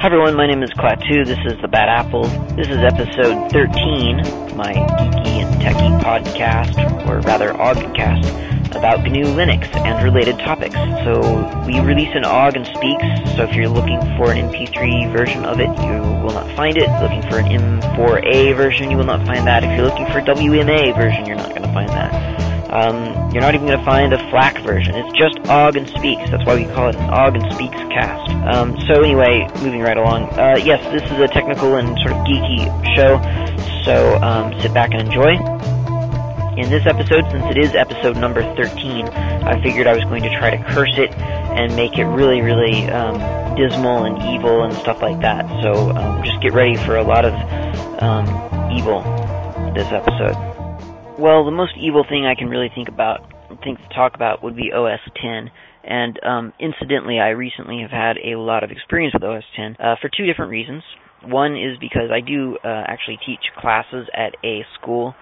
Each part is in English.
Hi everyone, my name is Klaatu. This is The Bad Apple. This is episode 13, my geeky and techie podcast, or rather OGcast, about GNU Linux and related topics. So we release an OGG and Speaks, so if you're looking for an MP3 version of it, you will not find it. Looking for an M4A version, you will not find that. If you're looking for a WMA version, you're not going to find that. You're not even going to find a FLAC version. It's just OGG and Speaks. That's why we call it an OGG and Speaks cast. So anyway, moving right along. Yes, this is a technical and sort of geeky show, so sit back and enjoy. In this episode, since it is episode number 13, I figured I was going to try to curse it and make it really, really dismal and evil and stuff like that. So just get ready for a lot of evil this episode. Well, the most evil thing I can really think to talk about would be OS X. And incidentally, I recently have had a lot of experience with OS X for two different reasons. One is because I do actually teach classes at a school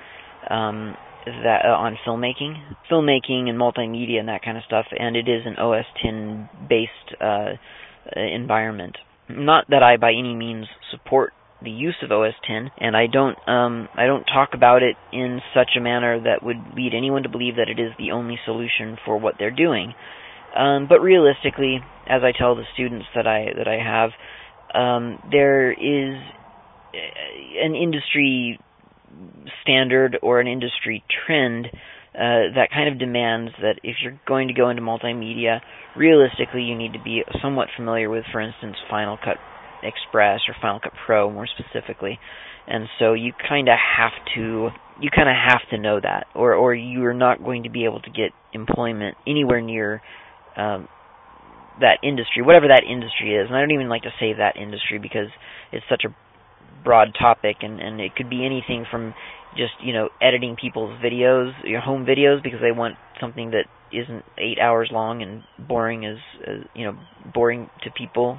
that on filmmaking and multimedia and that kind of stuff, and it is an OS X based environment. Not that I by any means support the use of OS X, and I don't talk about it in such a manner that would lead anyone to believe that it is the only solution for what they're doing. But realistically, as I tell the students that I have, there is an industry standard or an industry trend that kind of demands that if you're going to go into multimedia, realistically you need to be somewhat familiar with, for instance, Final Cut Express or Final Cut Pro more specifically, and so you kind of have to know that, or you are not going to be able to get employment anywhere near that industry, whatever that industry is. And I don't even like to say that industry because it's such a broad topic, and it could be anything from just editing people's videos, your home videos, because they want something that isn't 8 hours long and boring boring to people.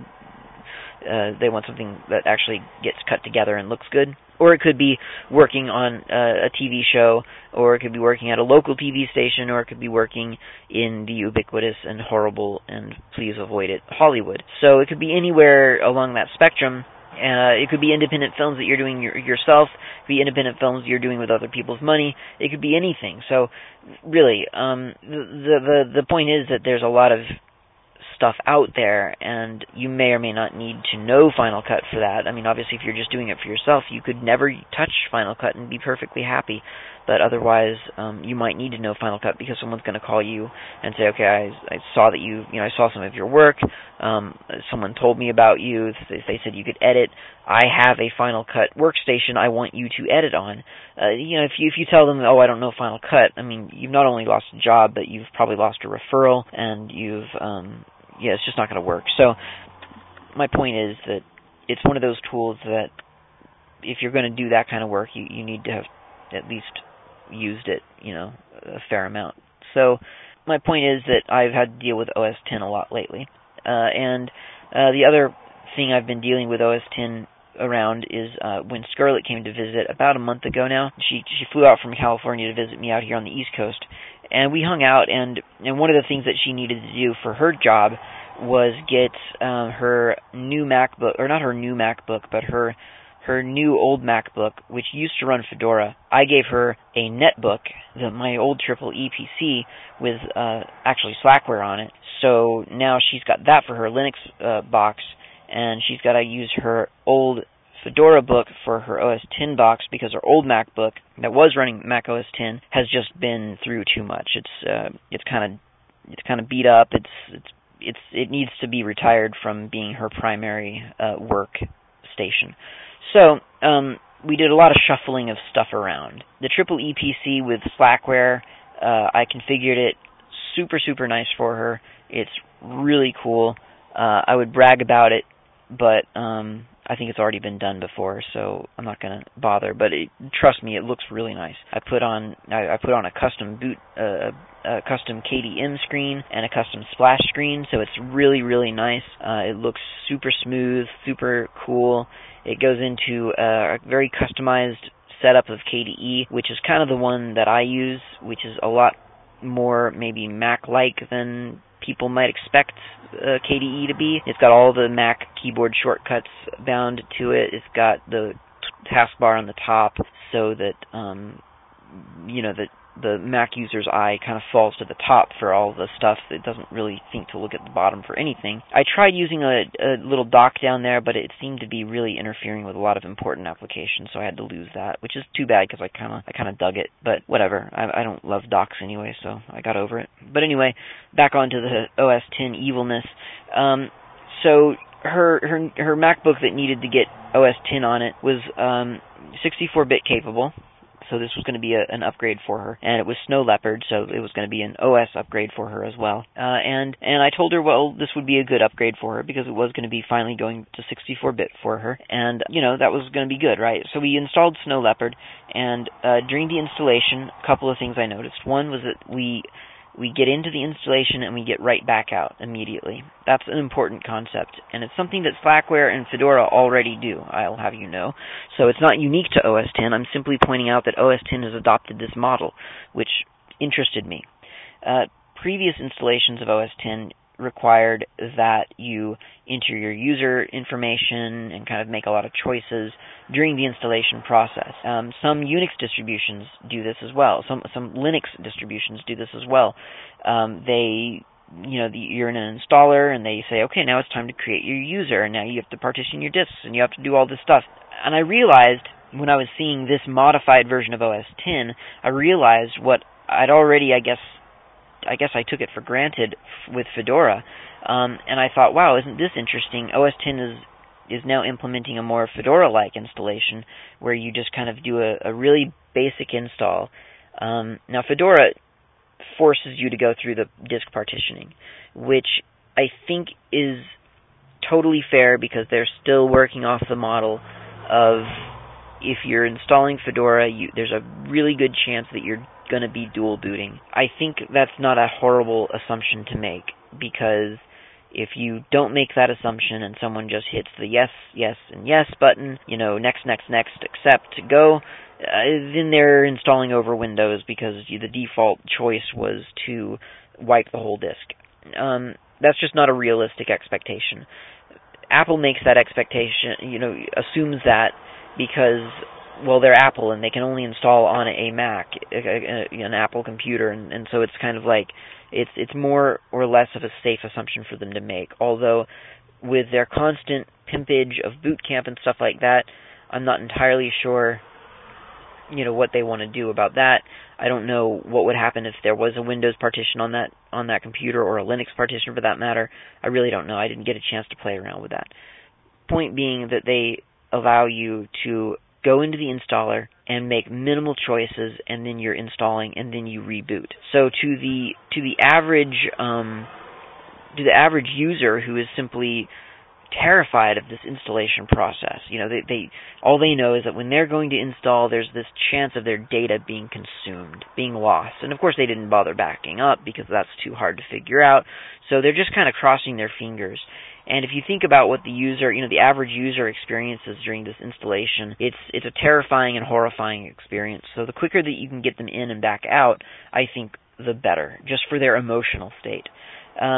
They want something that actually gets cut together and looks good. Or it could be working on a TV show, or it could be working at a local TV station, or it could be working in the ubiquitous and horrible, and please avoid it, Hollywood. So it could be anywhere along that spectrum. It could be independent films that you're doing yourself. It could be independent films you're doing with other people's money. It could be anything. So really, the point is that there's a lot of stuff out there, and you may or may not need to know Final Cut for that. I mean, obviously, if you're just doing it for yourself, you could never touch Final Cut and be perfectly happy. But otherwise, you might need to know Final Cut because someone's going to call you and say, okay, I saw that I saw some of your work. Someone told me about you. They said you could edit. I have a Final Cut workstation I want you to edit on. If you tell them, oh, I don't know Final Cut, I mean, you've not only lost a job, but you've probably lost a referral, and it's just not going to work. So my point is that it's one of those tools that if you're going to do that kind of work, you need to have at least used it, a fair amount. So my point is that I've had to deal with OS X a lot lately. And the other thing I've been dealing with OS X around is when Scarlett came to visit about a month ago now. She flew out from California to visit me out here on the East Coast, and we hung out, and one of the things that she needed to do for her job was get her new MacBook, or not her new MacBook, but her new old MacBook, which used to run Fedora. I gave her a netbook, my old EEE PC, with actually Slackware on it. So now she's got that for her Linux box, and she's got to use her old Fedora book for her OS X box because her old MacBook that was running Mac OS X has just been through too much. It's kind of beat up. It needs to be retired from being her primary work station. So we did a lot of shuffling of stuff around. The EEE PC with Slackware, I configured it super, super nice for her. It's really cool. I would brag about it, but I think it's already been done before, so I'm not going to bother. But trust me, it looks really nice. I put on a custom a custom KDM screen and a custom splash screen, so it's really, really nice. It looks super smooth, super cool. It goes into a very customized setup of KDE, which is kind of the one that I use, which is a lot more maybe Mac-like than people might expect KDE to be. It's got all the Mac keyboard shortcuts bound to it. It's got the taskbar on the top so that, that the Mac user's eye kind of falls to the top for all the stuff. It doesn't really think to look at the bottom for anything. I tried using a little dock down there, but it seemed to be really interfering with a lot of important applications, so I had to lose that, which is too bad because I kind of dug it. But whatever, I don't love docks anyway, so I got over it. But anyway, back onto the OS X evilness. So her MacBook that needed to get OS X on it was 64-bit capable. So this was going to be an upgrade for her, and it was Snow Leopard, so it was going to be an OS upgrade for her as well. And I told her, well, this would be a good upgrade for her because it was going to be finally going to 64-bit for her, and that was going to be good, right? So we installed Snow Leopard, and during the installation, a couple of things I noticed. One was that we get into the installation and we get right back out immediately. That's an important concept, and it's something that Slackware and Fedora already do, I'll have you know. So it's not unique to OS X. I'm simply pointing out that OS X has adopted this model, which interested me. Previous installations of OS X required that you enter your user information and kind of make a lot of choices during the installation process. Some Unix distributions do this as well. Some Linux distributions do this as well. You're in an installer and they say, okay, now it's time to create your user, and now you have to partition your disks and you have to do all this stuff. And I realized when I was seeing this modified version of OS X, I realized what I'd already, I guess I took it for granted with Fedora, and I thought, wow, isn't this interesting? OS X is now implementing a more Fedora-like installation where you just kind of do a really basic install. Now, Fedora forces you to go through the disk partitioning, which I think is totally fair because they're still working off the model of if you're installing Fedora, there's a really good chance that you're going to be dual booting. I think that's not a horrible assumption to make, because if you don't make that assumption and someone just hits the yes, yes, and yes button, next, accept, go, then they're installing over Windows because the default choice was to wipe the whole disk. That's just not a realistic expectation. Apple makes that expectation, assumes that because, well, they're Apple and they can only install on a Mac, an Apple computer, and so it's kind of like it's more or less of a safe assumption for them to make. Although with their constant pimpage of Boot Camp and stuff like that, I'm not entirely sure, what they want to do about that. I don't know what would happen if there was a Windows partition on that computer, or a Linux partition for that matter. I really don't know. I didn't get a chance to play around with that. Point being that they allow you to go into the installer and make minimal choices, and then you're installing, and then you reboot. So to the average user who is simply terrified of this installation process, they all they know is that when they're going to install, there's this chance of their data being consumed, being lost. And of course they didn't bother backing up because that's too hard to figure out. So they're just kind of crossing their fingers. And if you think about what the average user experiences during this installation, it's a terrifying and horrifying experience. So the quicker that you can get them in and back out, I think the better, just for their emotional state. So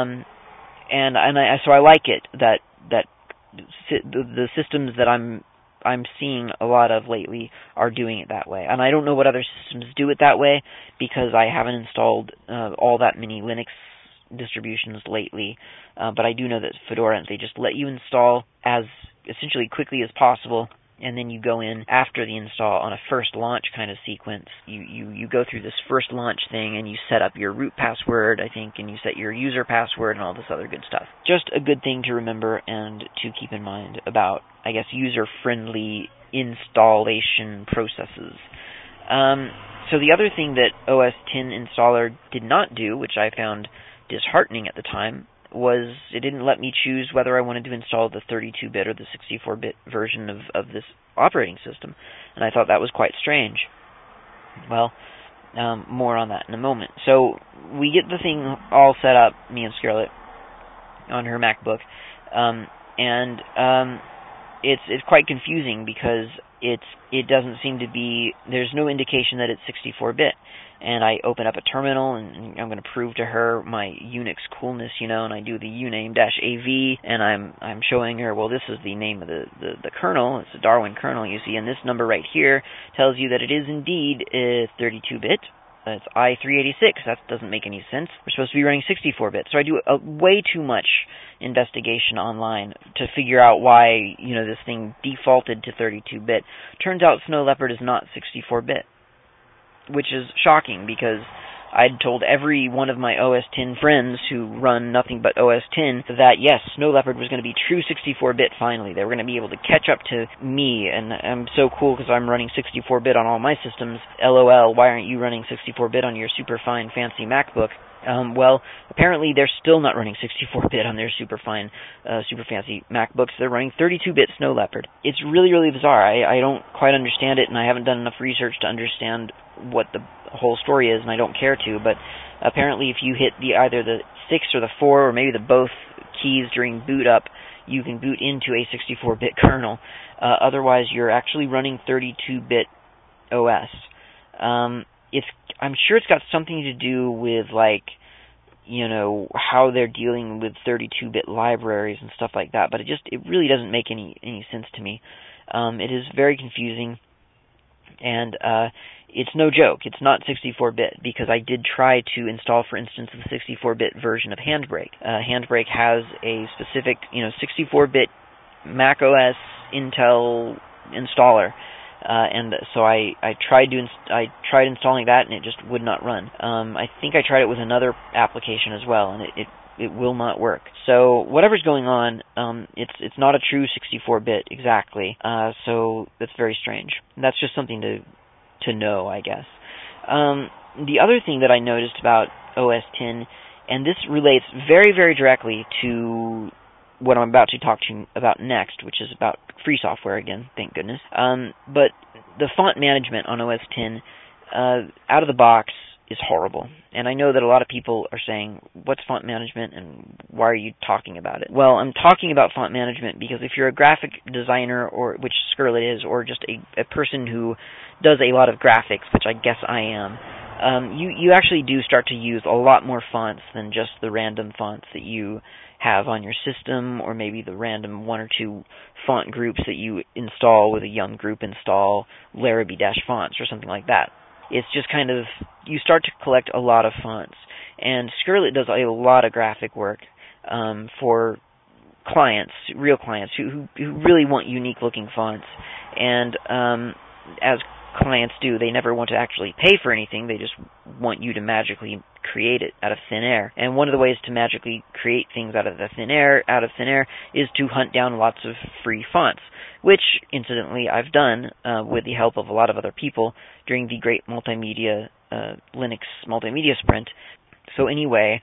I like it that the systems that I'm seeing a lot of lately are doing it that way. And I don't know what other systems do it that way because I haven't installed all that many Linux distributions lately, but I do know that Fedora, they just let you install as essentially quickly as possible, and then you go in after the install on a first launch kind of sequence. You go through this first launch thing, and you set up your root password, I think, and you set your user password and all this other good stuff. Just a good thing to remember and to keep in mind about, I guess, user-friendly installation processes. So the other thing that OS X installer did not do, which I found disheartening at the time, was it didn't let me choose whether I wanted to install the 32-bit or the 64-bit version of this operating system, and I thought that was quite strange. Well, more on that in a moment. So we get the thing all set up, me and Scarlett, on her MacBook, and it's quite confusing because it doesn't seem to be, there's no indication that it's 64-bit. And I open up a terminal, and I'm going to prove to her my Unix coolness, and I do the uname-av, and I'm showing her, well, this is the name of the kernel. It's a Darwin kernel, you see, and this number right here tells you that it is indeed 32-bit. It's i386. That doesn't make any sense. We're supposed to be running 64-bit. So I do way too much investigation online to figure out why, this thing defaulted to 32-bit. Turns out Snow Leopard is not 64-bit, which is shocking because I'd told every one of my OS X friends who run nothing but OS X that, yes, Snow Leopard was going to be true 64-bit finally. They were going to be able to catch up to me, and I'm so cool because I'm running 64-bit on all my systems. LOL, why aren't you running 64-bit on your super fine, fancy MacBook? Well, apparently they're still not running 64-bit on their super fine, super fancy MacBooks. They're running 32-bit Snow Leopard. It's really, really bizarre. I don't quite understand it, and I haven't done enough research to understand what the whole story is, and I don't care to, but apparently if you hit either the 6 or the 4, or maybe the both keys during boot up, you can boot into a 64-bit kernel. Otherwise, you're actually running 32-bit OS. I'm sure it's got something to do with, how they're dealing with 32-bit libraries and stuff like that, but it really doesn't make any sense to me. It is very confusing, and it's no joke. It's not 64-bit, because I did try to install, for instance, the 64-bit version of Handbrake. Handbrake has a specific, 64-bit Mac OS Intel installer. And so I tried installing that, and it just would not run. I think I tried it with another application as well, and it will not work. So whatever's going on, it's not a true 64-bit exactly. So that's very strange. That's just something to know, I guess. The other thing that I noticed about OS X, and this relates very, very directly to what I'm about to talk to you about next, which is about free software again, thank goodness. But the font management on OS X, out of the box, is horrible. And I know that a lot of people are saying, what's font management, and why are you talking about it? Well, I'm talking about font management because if you're a graphic designer, or which Skerlet is, or just a person who does a lot of graphics, which I guess I am, you actually do start to use a lot more fonts than just the random fonts that you have on your system, or maybe the random one or two font groups that you install with a yum group install Larrabee-fonts or something like that. It's just kind of, you start to collect a lot of fonts. And Skerlet does a lot of graphic work for clients, real clients, who really want unique-looking fonts. And as clients do, they never want to actually pay for anything. They just want you to magically create it out of thin air. And one of the ways to magically create things out of thin air is to hunt down lots of free fonts, which, incidentally, I've done with the help of a lot of other people during the great multimedia Linux multimedia sprint. So anyway,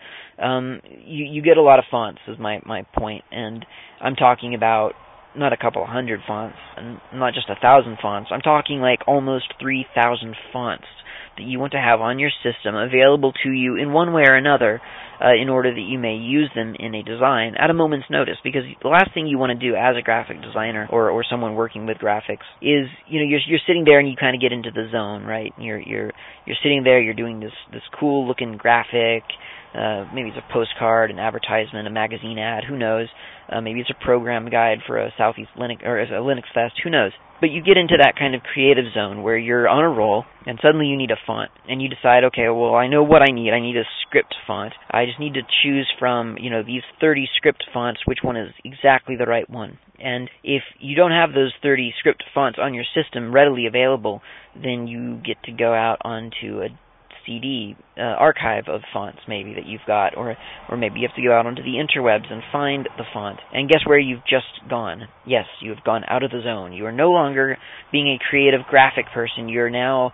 you get a lot of fonts, is my point, and I'm talking about not a couple hundred fonts, and not just 1,000 fonts. I'm talking like almost 3,000 fonts that you want to have on your system available to you in one way or another in order that you may use them in a design at a moment's notice. Because the last thing you want to do as a graphic designer or someone working with graphics is, you're sitting there and you kind of get into the zone, right? You're sitting there, you're doing this cool looking graphic. Maybe it's a postcard, an advertisement, a magazine ad, who knows? Maybe it's a program guide for a Southeast Linux, or a Linux Fest, who knows? But you get into that kind of creative zone where you're on a roll, and suddenly you need a font, and you decide, okay, well, I know what I need. I need a script font. I just need to choose from, these 30 script fonts, which one is exactly the right one. And if you don't have those 30 script fonts on your system readily available, then you get to go out onto a CD archive of fonts maybe that you've got, or maybe you have to go out onto the interwebs and find the font. And guess where you've just gone? Yes, you have gone out of the zone. You are no longer being a creative graphic person. You're now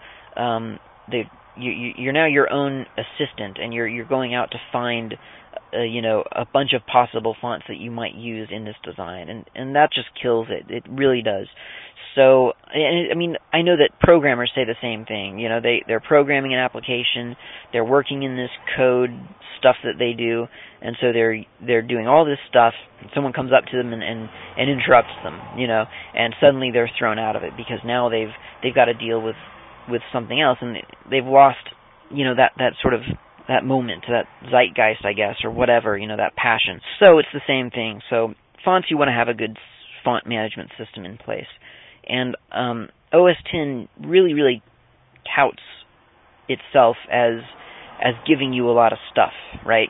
you're now your own assistant, and you're going out to find a bunch of possible fonts that you might use in this design, and that just kills it. It really does. So, I mean, I know that programmers say the same thing. You know, they're programming an application, they're working in this code stuff that they do, and so they're doing all this stuff, and someone comes up to them and interrupts them, you know, and suddenly they're thrown out of it because now they've got to deal with something else, and they've lost, you know, that sort of that moment, that zeitgeist, I guess, or whatever, you know, that passion. So it's the same thing. So fonts, you want to have a good font management system in place. And OS X really, really touts itself as giving you a lot of stuff, right?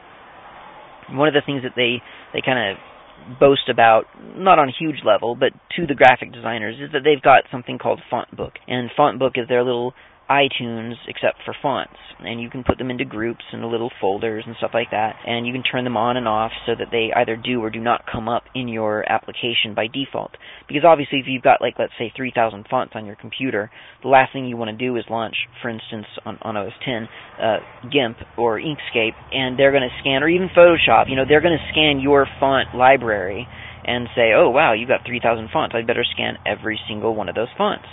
One of the things that they kind of boast about, not on a huge level, but to the graphic designers, is that they've got something called FontBook. And FontBook is their little iTunes except for fonts, and you can put them into groups and little folders and stuff like that, and you can turn them on and off so that they either do or do not come up in your application by default. Because obviously if you've got, like, let's say 3,000 fonts on your computer, the last thing you want to do is launch, for instance, on OS X, GIMP or Inkscape, and they're going to scan, or even Photoshop, you know, they're going to scan your font library and say, oh wow, you've got 3,000 fonts, I'd better scan every single one of those fonts.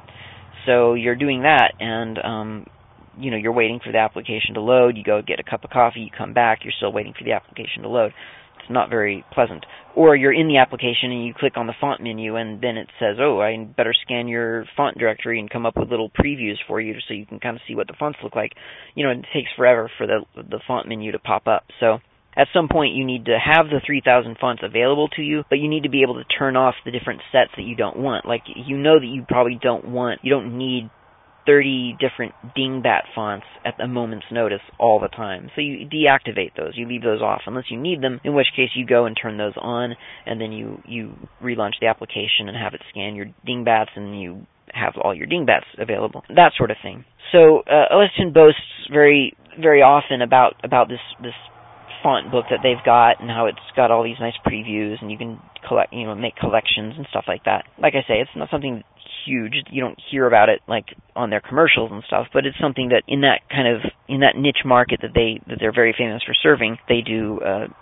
So you're doing that, and you know, you're waiting for the application to load. You go get a cup of coffee, you come back, you're still waiting for the application to load. It's not very pleasant. Or you're in the application and you click on the font menu, and then it says, oh, I better scan your font directory and come up with little previews for you so you can kind of see what the fonts look like. You know, it takes forever for the font menu to pop up. So at some point, you need to have the 3,000 fonts available to you, but you need to be able to turn off the different sets that you don't want. Like, you know that you probably you don't need 30 different dingbat fonts at a moment's notice all the time. So you deactivate those. You leave those off unless you need them, in which case you go and turn those on, and then you relaunch the application and have it scan your dingbats, and you have all your dingbats available. That sort of thing. So OS X boasts very, very often about this font book that they've got, and how it's got all these nice previews, and you can make collections and stuff like that. Like I say, it's not something huge. You don't hear about it like on their commercials and stuff, but it's something that in that niche market that they're very famous for serving, they do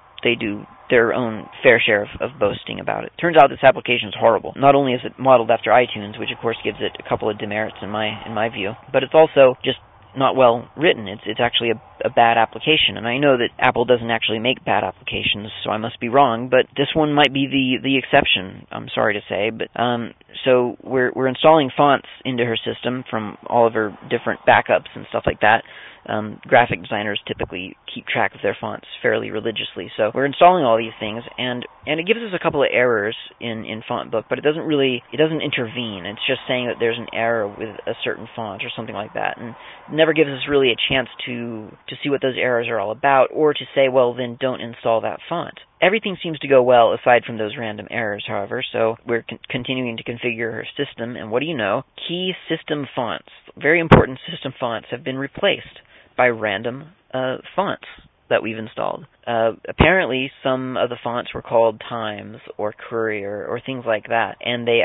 their own fair share of boasting about it. Turns out this application is horrible. Not only is it modeled after iTunes, which of course gives it a couple of demerits in my view, but it's also just not well written. It's actually a bad application, and I know that Apple doesn't actually make bad applications, so I must be wrong, but this one might be the exception, I'm sorry to say. But so we're installing fonts into her system from all of her different backups and stuff like that. Graphic designers typically keep track of their fonts fairly religiously, so we're installing all these things, and it gives us a couple of errors in FontBook, but it doesn't intervene. It's just saying that there's an error with a certain font or something like that, and it never gives us really a chance to see what those errors are all about, or to say, well, then don't install that font. Everything seems to go well aside from those random errors, however, so we're continuing to configure her system, and what do you know? Key system fonts, very important system fonts, have been replaced by random fonts that we've installed. Apparently, some of the fonts were called Times or Courier or things like that, and the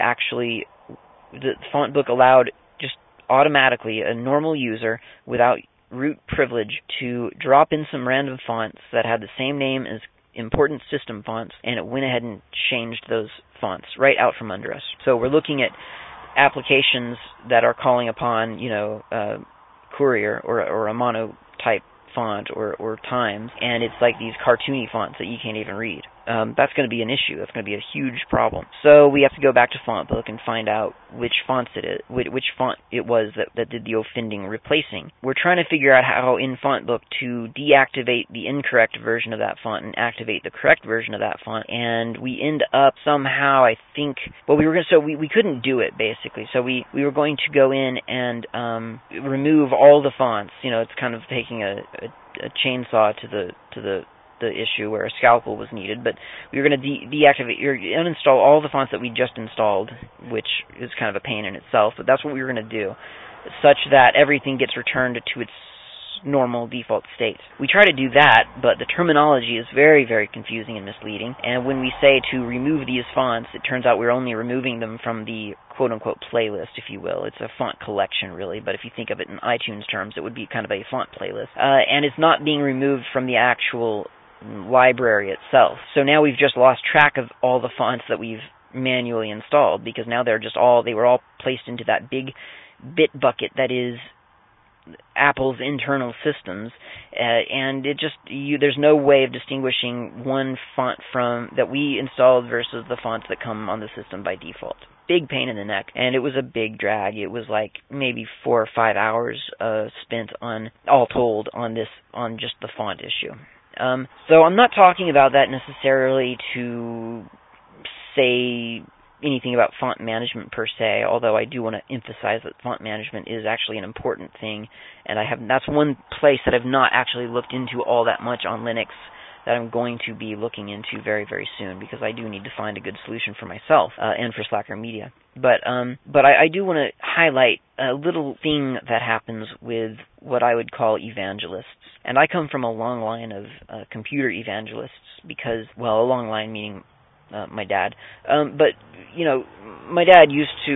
FontBook allowed just automatically a normal user without root privilege to drop in some random fonts that had the same name as important system fonts, and it went ahead and changed those fonts right out from under us. So we're looking at applications that are calling upon, Courier or a monotype font or Times, and it's like these cartoony fonts that you can't even read. That's going to be an issue. That's going to be a huge problem. So we have to go back to FontBook and find out which font it was that did the offending replacing. We're trying to figure out how in FontBook to deactivate the incorrect version of that font and activate the correct version of that font, and we end up somehow, I think, we couldn't do it basically. So we were going to go in and remove all the fonts. It's kind of taking a chainsaw to the issue where a scalpel was needed, but we were going to deactivate or uninstall all the fonts that we just installed, which is kind of a pain in itself, but that's what we were going to do, such that everything gets returned to its normal default state. We try to do that, but the terminology is very, very confusing and misleading, and when we say to remove these fonts, it turns out we're only removing them from the quote-unquote playlist, if you will. It's a font collection, really, but if you think of it in iTunes terms, it would be kind of a font playlist. And it's not being removed from the actual library itself. So now we've just lost track of all the fonts that we've manually installed, because now they were all placed into that big bit bucket that is Apple's internal systems, and there's no way of distinguishing one font that we installed versus the fonts that come on the system by default. Big pain in the neck, and it was a big drag. It was like maybe 4 or 5 hours spent on, all told, on just the font issue. So I'm not talking about that necessarily to say anything about font management per se, although I do want to emphasize that font management is actually an important thing, and that's one place that I've not actually looked into all that much on Linux that I'm going to be looking into very, very soon, because I do need to find a good solution for myself and for Slacker Media. But I do want to highlight a little thing that happens with what I would call evangelists. And I come from a long line of computer evangelists because, well, a long line meaning my dad. But, my dad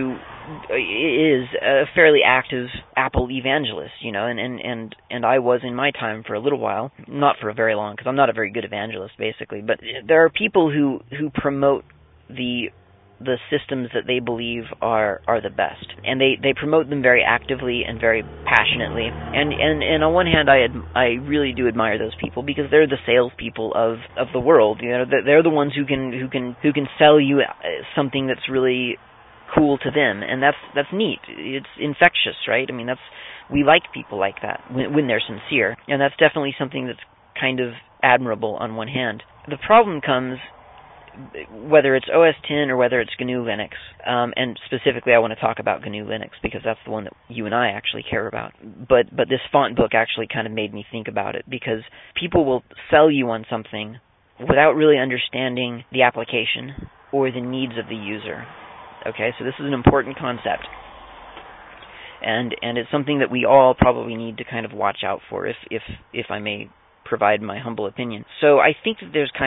is a fairly active Apple evangelist, and I was in my time for a little while, not for a very long, because I'm not a very good evangelist, basically. But there are people who promote the systems that they believe are the best, and they promote them very actively and very passionately. And on one hand, I really do admire those people, because they're the salespeople of the world. They're the ones who can sell you something that's really cool to them, and that's neat. It's infectious, right? I mean, we like people like that when they're sincere, and that's definitely something that's kind of admirable on one hand. The problem comes whether it's OS X or whether it's GNU Linux, and specifically I want to talk about GNU Linux because that's the one that you and I actually care about. But this font book actually kind of made me think about it, because people will sell you on something without really understanding the application or the needs of the user. Okay, so this is an important concept, and it's something that we all probably need to kind of watch out for, if I may provide my humble opinion. So I think that there's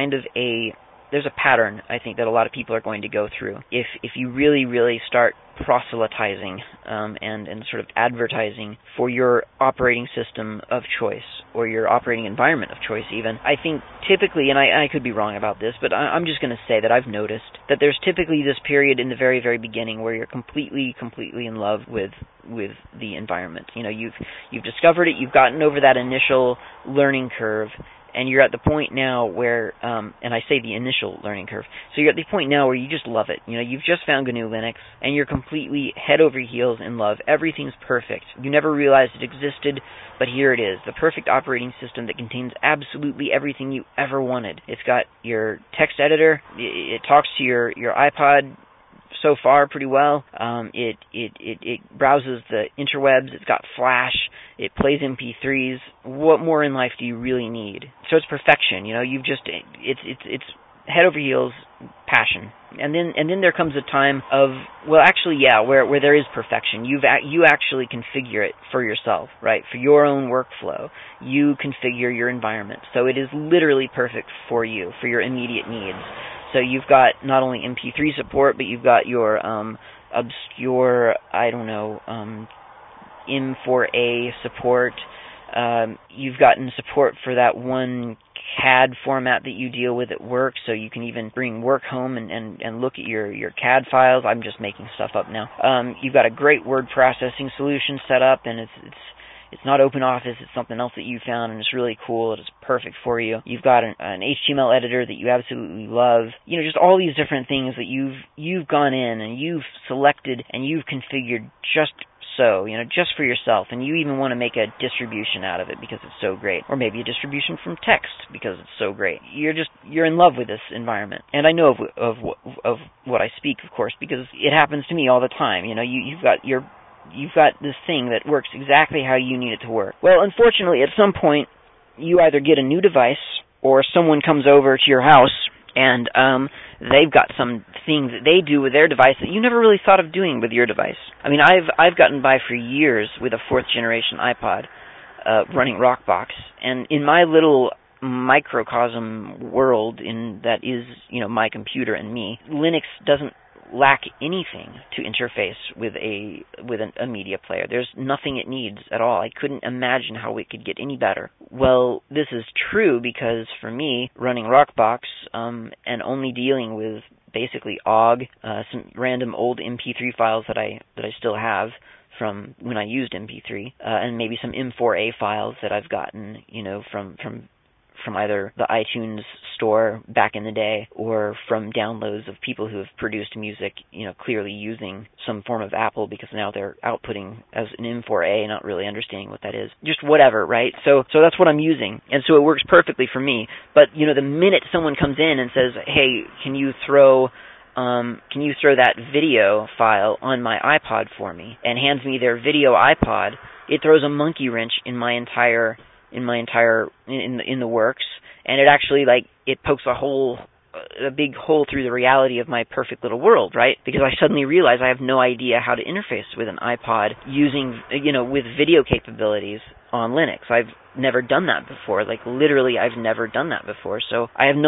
a pattern, I think, that a lot of people are going to go through if you really, really start proselytizing and sort of advertising for your operating system of choice, or your operating environment of choice even. I think typically, and I could be wrong about this, but I'm just going to say that I've noticed that there's typically this period in the very, very beginning where you're completely in love with the environment. You've discovered it, you've gotten over that initial learning curve, and you're at the point now where, and I say the initial learning curve, so you're at the point now where you just love it. You've just found GNU Linux, and you're completely head over heels in love. Everything's perfect. You never realized it existed, but here it is, the perfect operating system that contains absolutely everything you ever wanted. It's got your text editor, it talks to your iPod so far pretty well. It browses the interwebs. It's got Flash. It plays MP3s. What more in life do you really need? So it's perfection. It's head over heels passion. And then there comes a time of, well, actually, yeah, where there is perfection. You actually configure it for yourself, right? For your own workflow. You configure your environment. So it is literally perfect for you, for your immediate needs. So you've got not only MP3 support, but you've got your obscure, M4A support. You've gotten support for that one CAD format that you deal with at work, so you can even bring work home and look at your CAD files. I'm just making stuff up now. You've got a great word processing solution set up, and it's not OpenOffice, it's something else that you found, and it's really cool. It is perfect for you. You've got an HTML editor that you absolutely love. Just all these different things that you've gone in and you've selected and you've configured just so, just for yourself, and you even want to make a distribution out of it because it's so great, or maybe a distribution from text because it's so great. You're in love with this environment, and I know of what I speak, of course, because it happens to me all the time. You've got this thing that works exactly how you need it to work. Well, unfortunately, at some point, you either get a new device, or someone comes over to your house, and they've got some thing that they do with their device that you never really thought of doing with your device. I mean, I've gotten by for years with a 4th generation iPod running Rockbox, and in my little microcosm world that is, my computer and me, Linux doesn't lack anything to interface with a media player. There's nothing it needs at all. I couldn't imagine how it could get any better. Well, this is true because for me, running Rockbox and only dealing with basically OGG, some random old MP3 files that I still have from when I used MP3, and maybe some M4A files that I've gotten, from either the iTunes store back in the day or from downloads of people who have produced music, clearly using some form of Apple, because now they're outputting as an M4A, not really understanding what that is. Just whatever, right? So that's what I'm using, and so it works perfectly for me. But, the minute someone comes in and says, hey, can you throw that video file on my iPod for me, and hands me their video iPod, it throws a monkey wrench in the works, and it actually, it pokes a big hole through the reality of my perfect little world, right? Because I suddenly realize I have no idea how to interface with an iPod using, with video capabilities on Linux. I've never done that before. Literally, I've never done that before. So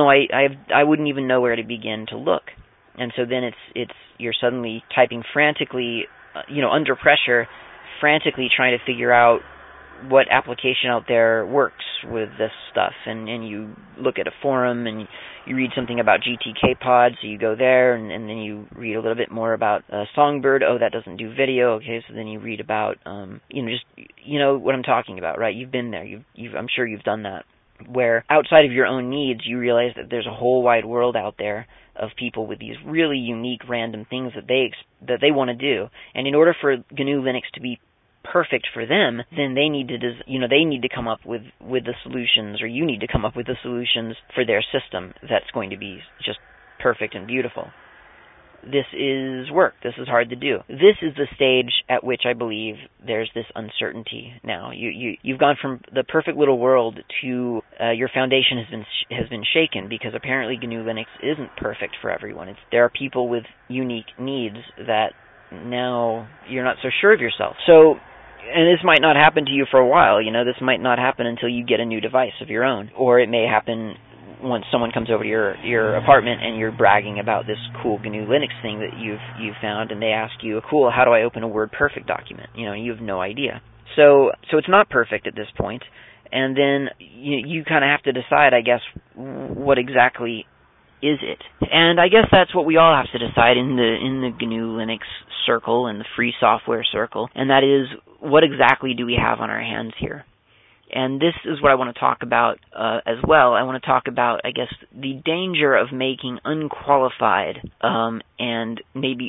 I wouldn't even know where to begin to look. And so then you're suddenly typing frantically, under pressure, frantically trying to figure out what application out there works with this stuff, and you look at a forum and you read something about GTK Pod, so you go there, and then you read a little bit more about Songbird. Oh, that doesn't do video. Okay, so then you read about just what I'm talking about, right? You've been there. I'm sure you've done that, where outside of your own needs, you realize that there's a whole wide world out there of people with these really unique, random things that they want to do, and in order for GNU Linux to be perfect for them, then they need to come up with the solutions, or you need to come up with the solutions for their system that's going to be just perfect and beautiful. This is work. This is hard to do. This is the stage at which I believe there's this uncertainty now. You've gone from the perfect little world to your foundation has been shaken, because apparently GNU Linux isn't perfect for everyone. There are people with unique needs that now you're not so sure of yourself. So, and this might not happen to you for a while. This might not happen until you get a new device of your own, or it may happen once someone comes over to your apartment and you're bragging about this cool GNU Linux thing that you've found, and they ask you, cool, how do I open a WordPerfect document? You have no idea. So it's not perfect at this point, and then you kind of have to decide, I guess, what exactly is it? And I guess that's what we all have to decide in the GNU Linux circle and the free software circle, and that is, what exactly do we have on our hands here? And this is what I want to talk about as well. I want to talk about, I guess, the danger of making unqualified and maybe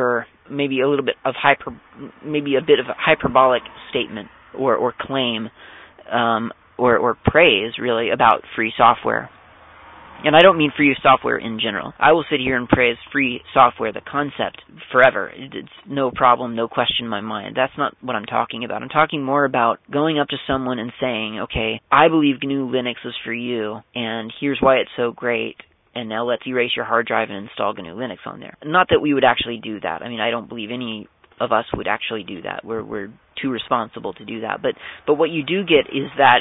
a bit of a hyperbolic statement or claim or praise, really, about free software. And I don't mean free software in general. I will sit here and praise free software, the concept, forever. It's no problem, no question in my mind. That's not what I'm talking about. I'm talking more about going up to someone and saying, okay, I believe GNU Linux is for you, and here's why it's so great, and now let's erase your hard drive and install GNU Linux on there. Not that we would actually do that. I mean, I don't believe any of us would actually do that. We're too responsible to do that. But what you do get is that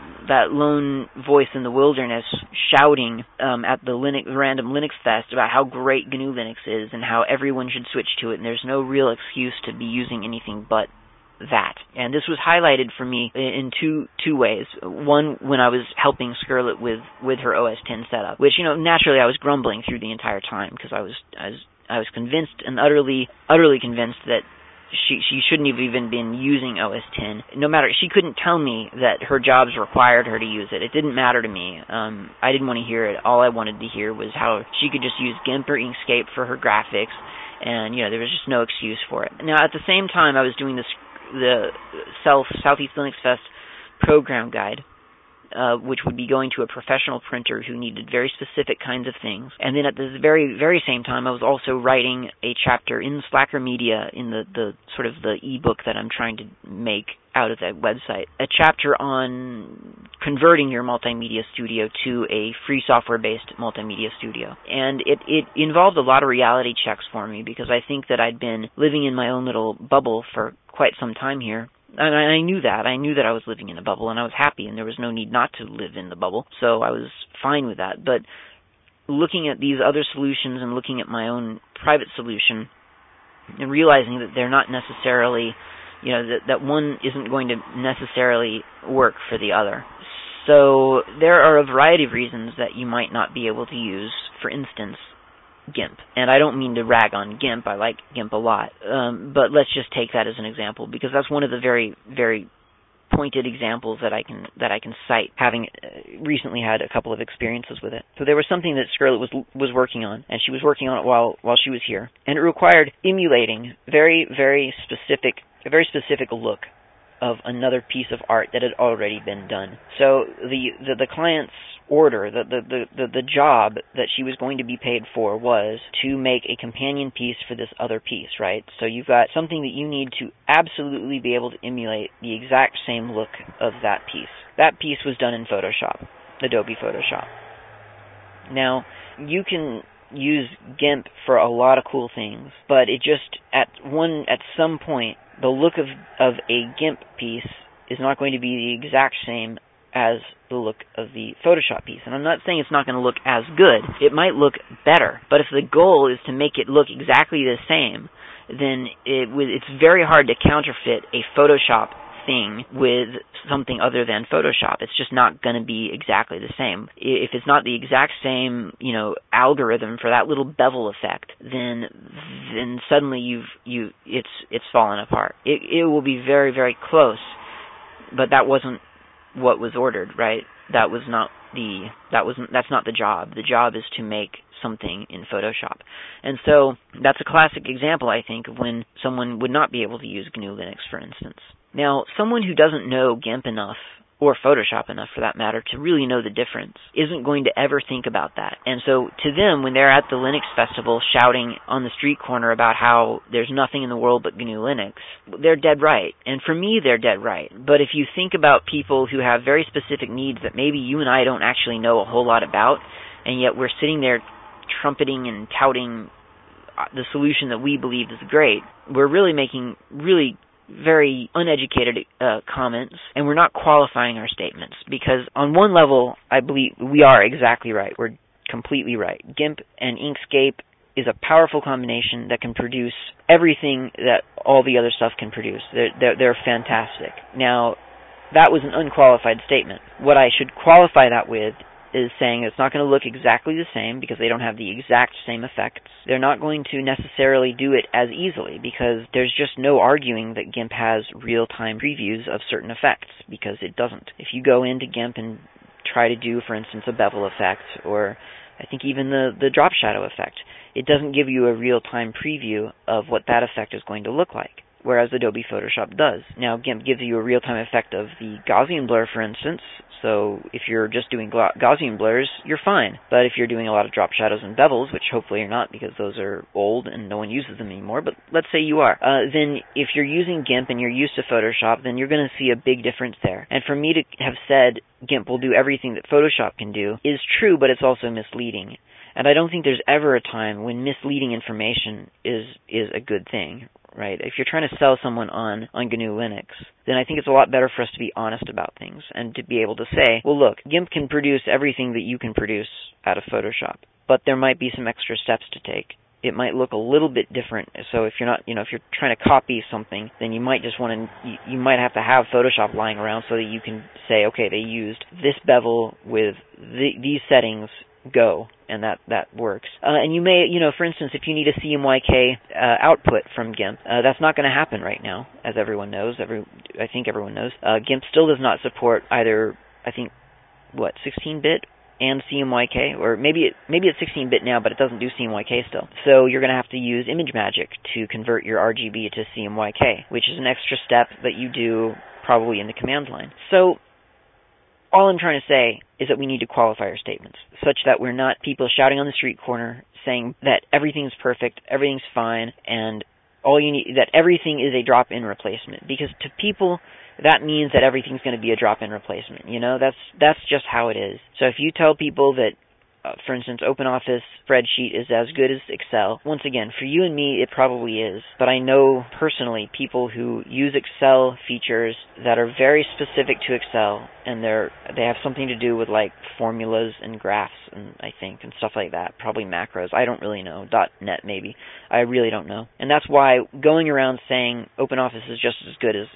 lone voice in the wilderness shouting at the random Linux Fest about how great GNU Linux is and how everyone should switch to it, and there's no real excuse to be using anything but that. And this was highlighted for me in two ways. One, when I was helping Scarlett with her OS X setup, which, naturally I was grumbling through the entire time, because I was convinced and utterly convinced that she shouldn't have even been using OS X. No matter, she couldn't tell me that her jobs required her to use it. It didn't matter to me. I didn't want to hear it. All I wanted to hear was how she could just use GIMP or Inkscape for her graphics, and there was just no excuse for it. Now, at the same time, I was doing the Southeast Linux Fest program guide, which would be going to a professional printer who needed very specific kinds of things. And then at the very, very same time, I was also writing a chapter in Slacker Media, in the sort of the ebook that I'm trying to make out of that website, a chapter on converting your multimedia studio to a free software-based multimedia studio. And it involved a lot of reality checks for me, because I think that I'd been living in my own little bubble for quite some time here. And I knew that. I knew that I was living in a bubble, and I was happy, and there was no need not to live in the bubble. So I was fine with that. But looking at these other solutions and looking at my own private solution and realizing that they're not necessarily, that one isn't going to necessarily work for the other. So there are a variety of reasons that you might not be able to use, for instance, GIMP. And I don't mean to rag on GIMP. I like GIMP a lot. But let's just take that as an example, because that's one of the very, very pointed examples that I can cite, having recently had a couple of experiences with it. So there was something that Scarlett was working on, and she was working on it while she was here, and it required emulating a very specific look of another piece of art that had already been done. So the client's order, the job that she was going to be paid for was to make a companion piece for this other piece, right? So you've got something that you need to absolutely be able to emulate the exact same look of that piece. That piece was done in Photoshop, Adobe Photoshop. Now, you can use GIMP for a lot of cool things, but it just, at some point, the look of a GIMP piece is not going to be the exact same as the look of the Photoshop piece. And I'm not saying it's not going to look as good. It might look better. But if the goal is to make it look exactly the same, then it's very hard to counterfeit a Photoshop thing with something other than Photoshop. It's just not going to be exactly the same. If it's not the exact same, algorithm for that little bevel effect, then suddenly it's fallen apart. It will be very, very close, but that wasn't what was ordered, right? That's not the job. The job is to make something in Photoshop. And so that's a classic example, I think, of when someone would not be able to use GNU Linux, for instance. Now, someone who doesn't know GIMP enough, or Photoshop enough for that matter, to really know the difference, isn't going to ever think about that. And so to them, when they're at the Linux festival shouting on the street corner about how there's nothing in the world but GNU Linux, they're dead right. And for me, they're dead right. But if you think about people who have very specific needs that maybe you and I don't actually know a whole lot about, and yet we're sitting there trumpeting and touting the solution that we believe is great, we're really making very uneducated comments, and we're not qualifying our statements, because on one level, I believe we are exactly right. We're completely right. GIMP and Inkscape is a powerful combination that can produce everything that all the other stuff can produce. They're fantastic. Now, that was an unqualified statement. What I should qualify that with is saying it's not going to look exactly the same because they don't have the exact same effects. They're not going to necessarily do it as easily because there's just no arguing that GIMP has real-time previews of certain effects, because it doesn't. If you go into GIMP and try to do, for instance, a bevel effect, or I think even the drop shadow effect, it doesn't give you a real-time preview of what that effect is going to look like, whereas Adobe Photoshop does. Now, GIMP gives you a real-time effect of the Gaussian blur, for instance, so if you're just doing Gaussian blurs, you're fine. But if you're doing a lot of drop shadows and bevels, which hopefully you're not because those are old and no one uses them anymore, but let's say you are, then if you're using GIMP and you're used to Photoshop, then you're going to see a big difference there. And for me to have said GIMP will do everything that Photoshop can do is true, but it's also misleading. And I don't think there's ever a time when misleading information is a good thing, right? If you're trying to sell someone on GNU Linux, then I think it's a lot better for us to be honest about things and to be able to say, well, look, GIMP can produce everything that you can produce out of Photoshop, but there might be some extra steps to take. It might look a little bit different. So if you're not, if you're trying to copy something, then you might just want to, you might have to have Photoshop lying around so that you can say, okay, they used this bevel with these settings, go, and that works. And you may, for instance, if you need a CMYK output from GIMP, that's not going to happen right now, as everyone knows. I think everyone knows. GIMP still does not support either, 16-bit and CMYK, or maybe it's 16-bit now, but it doesn't do CMYK still. So you're going to have to use ImageMagick to convert your RGB to CMYK, which is an extra step that you do probably in the command line. So all I'm trying to say is that we need to qualify our statements such that we're not people shouting on the street corner saying that everything's perfect, everything's fine, and all you need, that everything is a drop-in replacement. Because to people, that means that everything's going to be a drop-in replacement. That's just how it is. So if you tell people that, for instance, OpenOffice spreadsheet is as good as Excel, once again, for you and me, it probably is. But I know personally people who use Excel features that are very specific to Excel, and they have something to do with like formulas and graphs, and I think, and stuff like that. Probably macros. I don't really know. .NET maybe. I really don't know. And that's why going around saying OpenOffice is just as good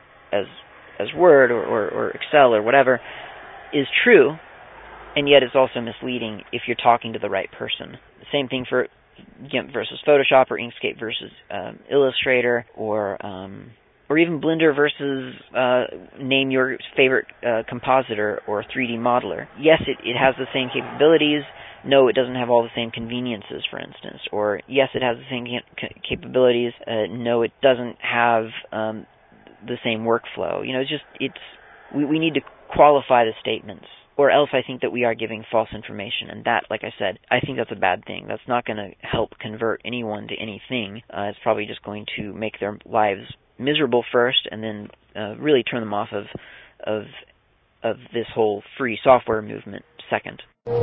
as Word or Excel or whatever is true. And yet it's also misleading if you're talking to the right person. The same thing for GIMP versus Photoshop, or Inkscape versus Illustrator, or even Blender versus name your favorite compositor or 3D modeler. Yes, it has the same capabilities. No, it doesn't have all the same conveniences, for instance. Or yes, it has the same capabilities. No, it doesn't have the same workflow. We need to qualify the statements, or else I think that we are giving false information, and that, like I said, I think that's a bad thing. That's not going to help convert anyone to anything. It's probably just going to make their lives miserable first, and then really turn them off of this whole free software movement second.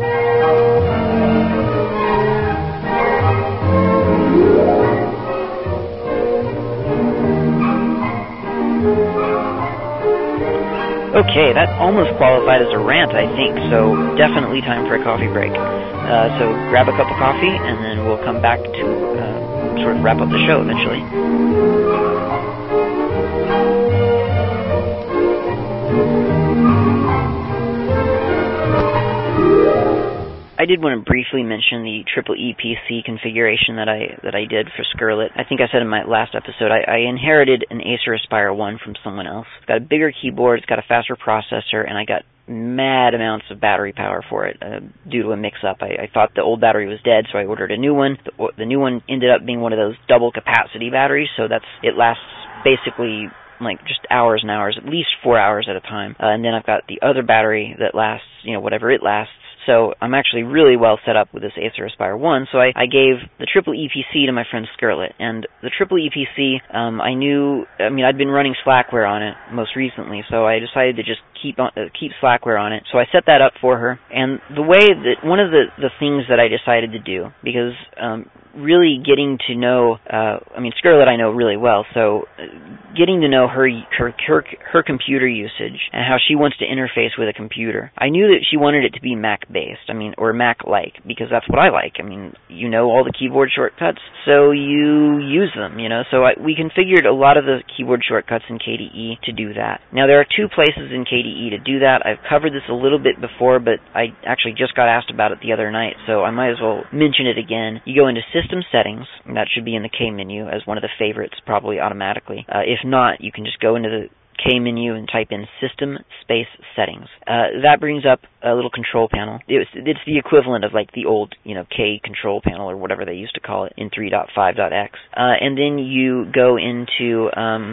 Okay, that almost qualified as a rant, I think, so definitely time for a coffee break. So grab a cup of coffee, and then we'll come back to sort of wrap up the show eventually. I did want to briefly mention the EEE PC configuration that I did for Skirlet. I think I said in my last episode, I inherited an Acer Aspire 1 from someone else. It's got a bigger keyboard, it's got a faster processor, and I got mad amounts of battery power for it due to a mix-up. I thought the old battery was dead, so I ordered a new one. The new one ended up being one of those double capacity batteries, so it lasts basically like just hours and hours, at least 4 hours at a time. And then I've got the other battery that lasts, whatever it lasts. So I'm actually really well set up with this Acer Aspire 1, so I gave the EEE PC to my friend Skirlet. And the EEE PC, I'd been running Slackware on it most recently, so I decided to just keep Slackware on it. So I set that up for her. And one of the things that I decided to do, because really getting to know, Skirlet I know really well, so getting to know her computer usage and how she wants to interface with a computer. I knew that she wanted it to be Mac-based, or Mac-like, because that's what I like. All the keyboard shortcuts, so you use them, So we configured a lot of the keyboard shortcuts in KDE to do that. Now, there are two places in KDE to do that. I've covered this a little bit before, but I actually just got asked about it the other night, so I might as well mention it again. You go into System Settings, and that should be in the K menu as one of the favorites, probably automatically. If not, you can just go into the K menu and type in System Space Settings. That brings up a little control panel. It's the equivalent of like the old, K control panel or whatever they used to call it in 3.5.x. And then you go into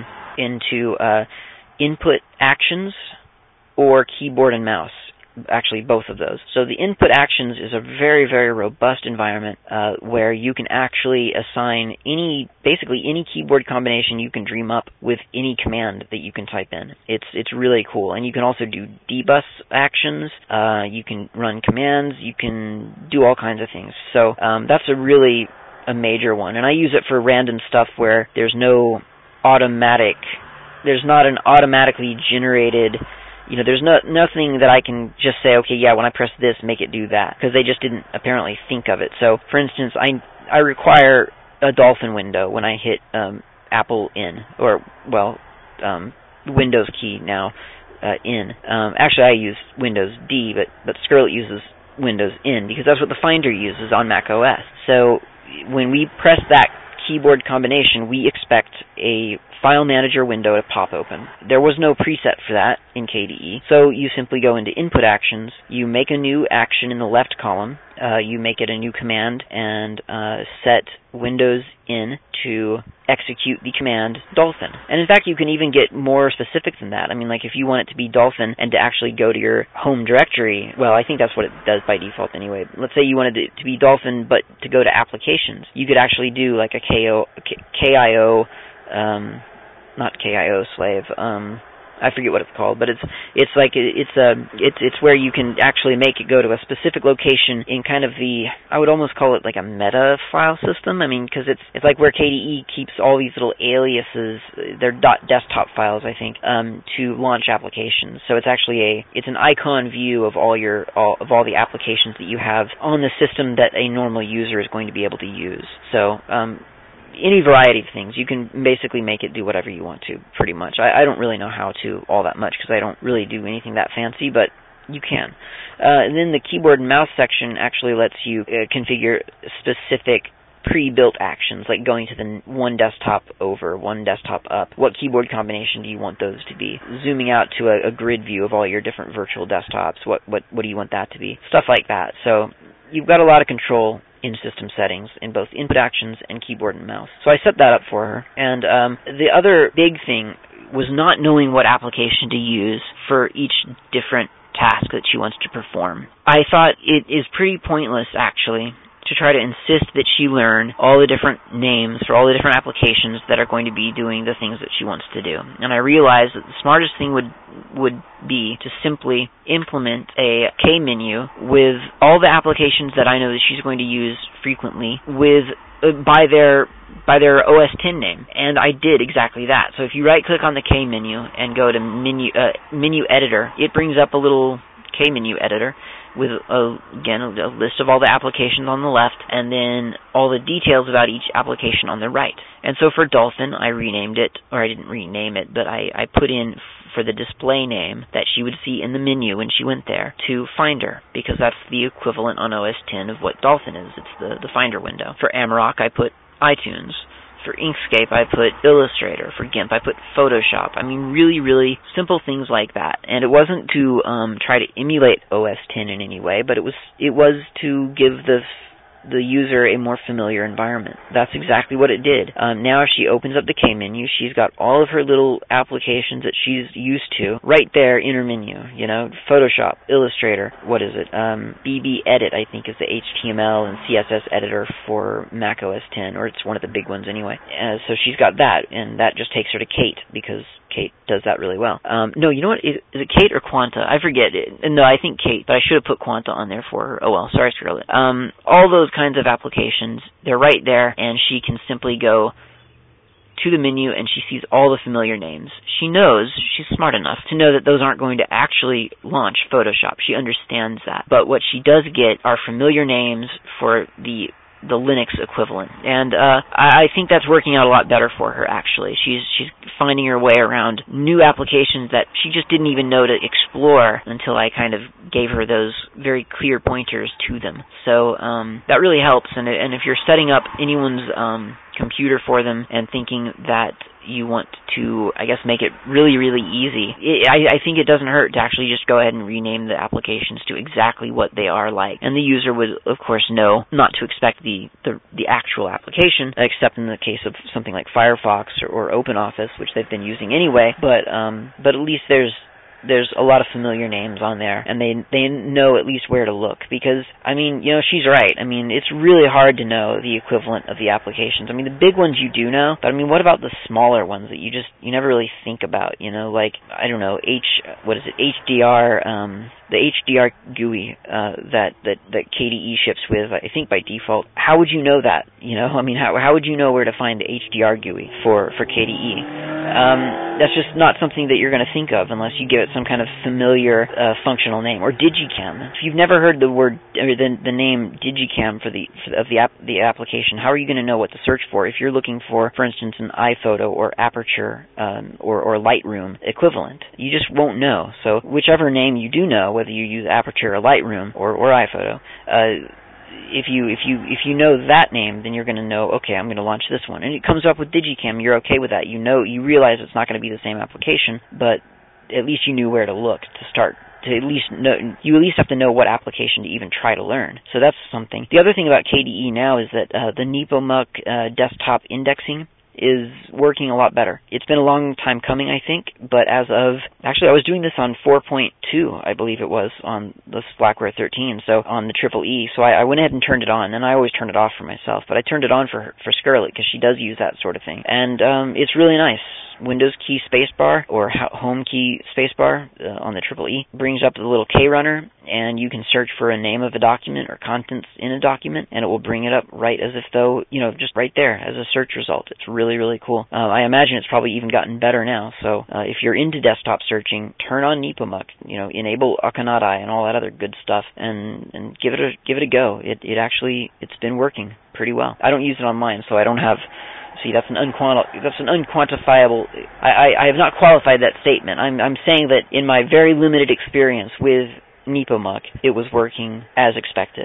Input Actions or Keyboard and Mouse. Actually, both of those. So the Input Actions is a very, very robust environment where you can actually assign basically any keyboard combination you can dream up with any command that you can type in. It's really cool. And you can also do debus actions. You can run commands. You can do all kinds of things. So that's a major one. And I use it for random stuff where there's not an automatically generated. There's nothing that I can just say, okay, yeah, when I press this, make it do that, because they just didn't apparently think of it. So, for instance, I require a dolphin window when I hit Apple in, or, Windows key now, in. Actually, I use Windows D, but Skirlet uses Windows in, because that's what the Finder uses on Mac OS. So, when we press that keyboard combination, we expect a file manager window to pop open. There was no preset for that in KDE, so you simply go into Input Actions, you make a new action in the left column, you make it a new command, and set Windows in to execute the command Dolphin. And in fact, you can even get more specific than that. If you want it to be Dolphin and to actually go to your home directory, well, I think that's what it does by default anyway. Let's say you wanted it to be Dolphin, but to go to Applications. You could actually do like a KIO, not KIO slave. I forget what it's called, but it's where you can actually make it go to a specific location in kind of I would almost call it like a meta file system. Because it's like where KDE keeps all these little aliases, they're .desktop files, I think, to launch applications. So it's actually it's an icon view of all the applications that you have on the system that a normal user is going to be able to use. So any variety of things. You can basically make it do whatever you want to, pretty much. I don't really know how to all that much, because I don't really do anything that fancy, but you can. And then the keyboard and mouse section actually lets you configure specific pre-built actions, like going to the one desktop over, one desktop up. What keyboard combination do you want those to be? Zooming out to a grid view of all your different virtual desktops, what do you want that to be? Stuff like that. So you've got a lot of control in system settings in both input actions and keyboard and mouse. So I set that up for her. And the other big thing was not knowing what application to use for each different task that she wants to perform. I thought it is pretty pointless, actually, to try to insist that she learn all the different names for all the different applications that are going to be doing the things that she wants to do. And I realized that the smartest thing would be to simply implement a K menu with all the applications that I know that she's going to use frequently with by their OS X name, and I did exactly that. So if you right-click on the K menu and go to menu editor, it brings up a little K menu editor with, again, a list of all the applications on the left, and then all the details about each application on the right. And so for Dolphin, I renamed it, or I didn't rename it, but I put in for the display name that she would see in the menu when she went there to Finder, because that's the equivalent on OS X of what Dolphin is. It's the Finder window. For Amarok, I put iTunes. For Inkscape, I put Illustrator. For GIMP, I put Photoshop. I mean, really, really simple things like that. And it wasn't to try to emulate OS X in any way, but it was to give the user a more familiar environment. That's exactly what it did. Now if she opens up the K menu, she's got all of her little applications that she's used to right there in her menu. You know, Photoshop, Illustrator, what is it? BB Edit, I think, is the HTML and CSS editor for Mac OS X, or it's one of the big ones anyway. So she's got that, and that just takes her to Kate, because Kate does that really well. No, you know what? Is it Kate or Quanta? I forget. No, I think Kate, but I should have put Quanta on there for her. Oh well, sorry, Scarlett. All those kinds of applications, they're right there, and she can simply go to the menu and she sees all the familiar names. She knows, she's smart enough to know that those aren't going to actually launch Photoshop. She understands that. But what she does get are familiar names for the Linux equivalent. And I think that's working out a lot better for her, actually. She's finding her way around new applications that she just didn't even know to explore until I kind of gave her those very clear pointers to them. So that really helps. And if you're setting up anyone's computer for them and thinking that you want to, I guess, make it really, really easy, I think it doesn't hurt to actually just go ahead and rename the applications to exactly what they are like. And the user would, of course, know not to expect the actual application, except in the case of something like Firefox or OpenOffice, which they've been using anyway. But at least there's a lot of familiar names on there, and they know at least where to look, because, I mean, you know, she's right. I mean, it's really hard to know the equivalent of the applications. I mean, the big ones you do know, but I mean, what about the smaller ones that you never really think about, you know, like, I don't know, HDR, the HDR GUI that KDE ships with, I think by default. How would you know that? You know, I mean, how would you know where to find the HDR GUI for KDE? That's just not something that you're going to think of unless you give it some kind of familiar functional name. Or Digicam. If you've never heard the word or the name Digicam for the application, how are you going to know what to search for if you're looking for instance, an iPhoto or Aperture or Lightroom equivalent? You just won't know. So whichever name you do know, whether you use Aperture or Lightroom or iPhoto, if you know that name, then you're going to know, okay, I'm going to launch this one. And it comes up with Digicam, you're okay with that. You realize it's not going to be the same application, but at least you knew where to look to start. To at least know, you at least have to know what application to even try to learn. So that's something. The other thing about KDE now is that the Nepomuk desktop indexing is working a lot better. It's been a long time coming, I think, but actually I was doing this on 4.2, I believe it was, on the Slackware 13, so on the EEE, so I went ahead and turned it on, and I always turn it off for myself, but I turned it on for Scarlett, because she does use that sort of thing, and it's really nice. Windows key spacebar or home key spacebar on the EEE brings up the little K runner, and you can search for a name of a document or contents in a document, and it will bring it up right as if though, you know, just right there as a search result. It's really, really cool. I imagine it's probably even gotten better now. So if you're into desktop searching, turn on Nepomuk, you know, enable Akanadai and all that other good stuff, and give it a go. It's been working pretty well. I don't use it on mine, so I don't have. See, that's an unquantifiable. I have not qualified that statement. I'm saying that in my very limited experience with Nepomuk, it was working as expected.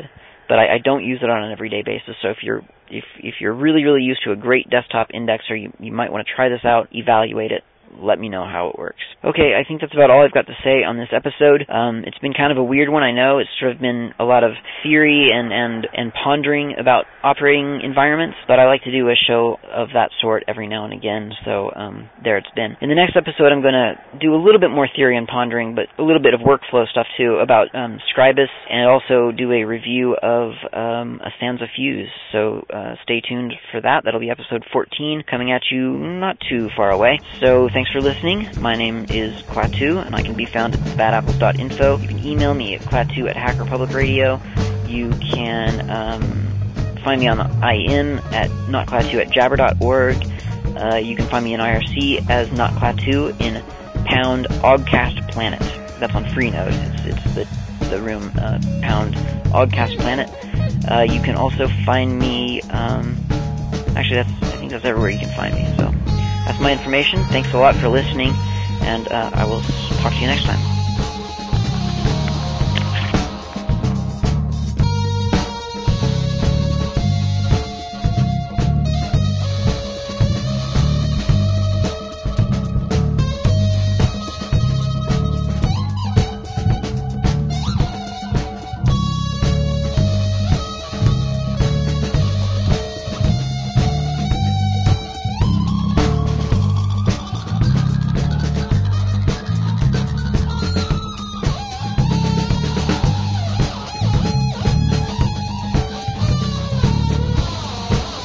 but I don't use it on an everyday basis. So if you're really used to a great desktop indexer, you might want to try this out, evaluate it, let me know how it works. Okay, I think that's about all I've got to say on this episode. It's been kind of a weird one, I know. It's sort of been a lot of theory and pondering about operating environments, but I like to do a show of that sort every now and again, so there it's been. In the next episode, I'm going to do a little bit more theory and pondering, but a little bit of workflow stuff too about Scribus, and also do a review of a Stanza Fuse. So stay tuned for that. That'll be episode 14, coming at you not too far away. So thanks for listening. My name is Klaatu, and I can be found at badapples.info. You can email me at klaatu@HackerPublicRadio. You can find me on the IM at notklaatu@jabber.org. You can find me in IRC as notklaatu in pound Ogcast Planet. That's on Freenode. It's the room pound Ogcast Planet. You can also find me. Actually, I think that's everywhere you can find me. So that's my information. Thanks a lot for listening, and I will talk to you next time.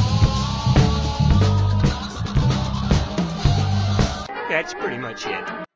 That's pretty much it.